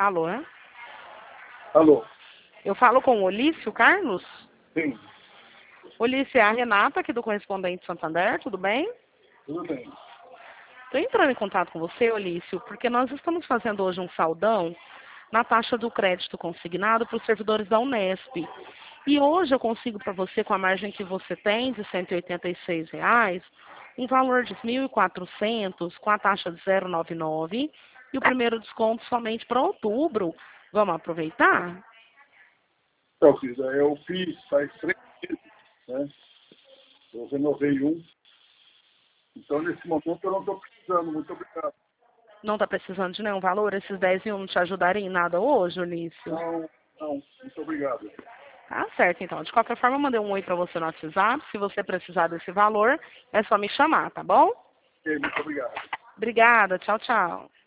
Alô, né? Alô? Eu falo com o Olício Carlos? Sim, Olício, é a Renata aqui do Correspondente Santander, tudo bem? tudo bem. Estou entrando em contato com você, Olício, porque nós estamos fazendo hoje um saldão na taxa do crédito consignado para os servidores da Unesp. E hoje eu consigo para você, com a margem que você tem de R$ 186, um valor de 1.400 com a taxa de 0,99 e o primeiro desconto somente para outubro. Vamos aproveitar? Então, Cris, eu fiz faz 3 meses, né? Eu renovei um. Então, nesse momento, eu não estou precisando. Muito obrigado. Não está precisando de nenhum valor? Esses 10 mil não te ajudariam em nada hoje, Olício? Não, não. Muito obrigado. Tá certo, então. De qualquer forma, eu mandei um oi para você no WhatsApp. Se você precisar desse valor, é só me chamar, tá bom? Ok, muito obrigado. Obrigada. Tchau, tchau.